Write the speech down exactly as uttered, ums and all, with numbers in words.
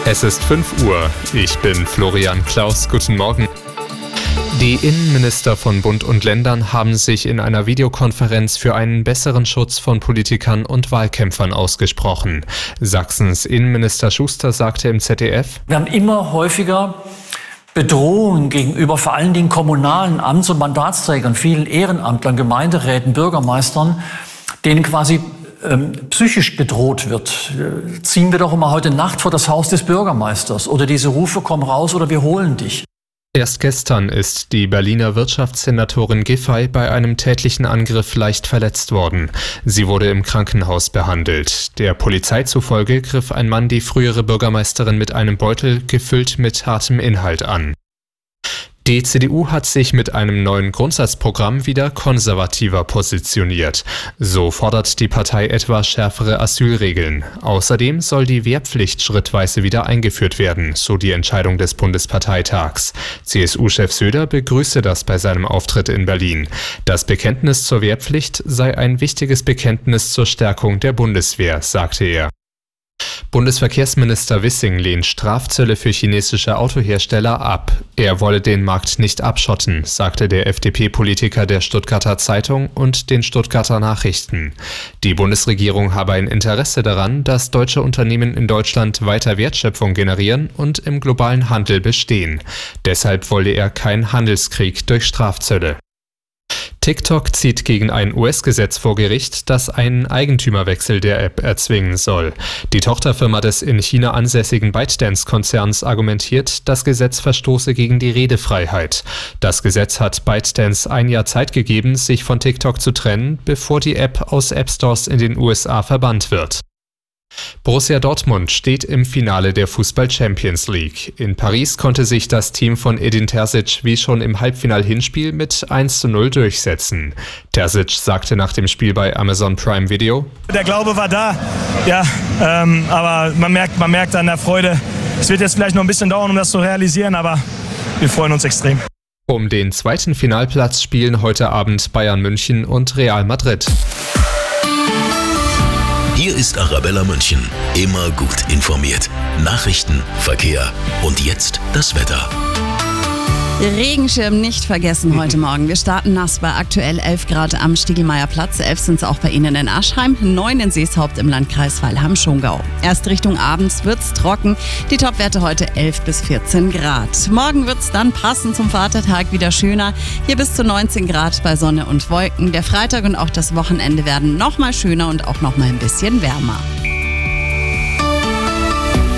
Es ist fünf Uhr. Ich bin Florian Klaus. Guten Morgen. Die Innenminister von Bund und Ländern haben sich in einer Videokonferenz für einen besseren Schutz von Politikern und Wahlkämpfern ausgesprochen. Sachsens Innenminister Schuster sagte im Z D F: Wir haben immer häufiger Bedrohungen gegenüber vor allen Dingen kommunalen Amts- und Mandatsträgern, vielen Ehrenamtlern, Gemeinderäten, Bürgermeistern, denen quasi ähm, psychisch bedroht wird. Äh, ziehen wir doch immer heute Nacht vor das Haus des Bürgermeisters oder diese Rufe, komm raus oder wir holen dich. Erst gestern ist die Berliner Wirtschaftssenatorin Giffey bei einem tätlichen Angriff leicht verletzt worden. Sie wurde im Krankenhaus behandelt. Der Polizei zufolge griff ein Mann die frühere Bürgermeisterin mit einem Beutel gefüllt mit hartem Inhalt an. Die C D U hat sich mit einem neuen Grundsatzprogramm wieder konservativer positioniert. So fordert die Partei etwa schärfere Asylregeln. Außerdem soll die Wehrpflicht schrittweise wieder eingeführt werden, so die Entscheidung des Bundesparteitags. C S U-Chef Söder begrüßte das bei seinem Auftritt in Berlin. Das Bekenntnis zur Wehrpflicht sei ein wichtiges Bekenntnis zur Stärkung der Bundeswehr, sagte er. Bundesverkehrsminister Wissing lehnt Strafzölle für chinesische Autohersteller ab. Er wolle den Markt nicht abschotten, sagte der F D P-Politiker der Stuttgarter Zeitung und den Stuttgarter Nachrichten. Die Bundesregierung habe ein Interesse daran, dass deutsche Unternehmen in Deutschland weiter Wertschöpfung generieren und im globalen Handel bestehen. Deshalb wolle er keinen Handelskrieg durch Strafzölle. TikTok zieht gegen ein U S-Gesetz vor Gericht, das einen Eigentümerwechsel der App erzwingen soll. Die Tochterfirma des in China ansässigen ByteDance-Konzerns argumentiert, das Gesetz verstoße gegen die Redefreiheit. Das Gesetz hat ByteDance ein Jahr Zeit gegeben, sich von TikTok zu trennen, bevor die App aus App-Stores in den U S A verbannt wird. Borussia Dortmund steht im Finale der Fußball-Champions League. In Paris konnte sich das Team von Edin Terzic wie schon im Halbfinal-Hinspiel mit eins zu null durchsetzen. Terzic sagte nach dem Spiel bei Amazon Prime Video: Der Glaube war da, ja, ähm, aber man merkt, man merkt an der Freude, es wird jetzt vielleicht noch ein bisschen dauern, um das zu realisieren, aber wir freuen uns extrem. Um den zweiten Finalplatz spielen heute Abend Bayern München und Real Madrid. Hier ist Arabella München. Immer gut informiert. Nachrichten, Verkehr und jetzt das Wetter. Regenschirm nicht vergessen heute Morgen. Wir starten nass bei aktuell elf Grad am Stiegelmeierplatz. elf sind es auch bei Ihnen in Aschheim, neun in Seeshaupt im Landkreis Weilheim-Schongau. Erst Richtung abends wird's trocken. Die Topwerte heute elf bis vierzehn Grad. Morgen wird's dann passend zum Vatertag wieder schöner. Hier bis zu neunzehn Grad bei Sonne und Wolken. Der Freitag und auch das Wochenende werden noch mal schöner und auch noch mal ein bisschen wärmer.